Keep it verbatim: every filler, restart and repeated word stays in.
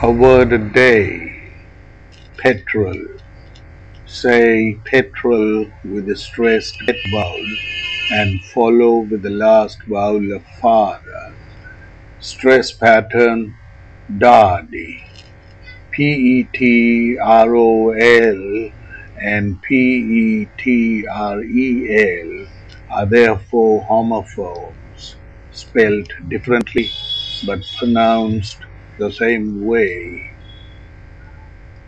A word a day. Petrol. Say petrol with a stressed pet vowel and follow with the last vowel of father. Stress pattern Dardi. P E T R O L and P E T R E L are therefore homophones, spelt differently but pronounced the same way.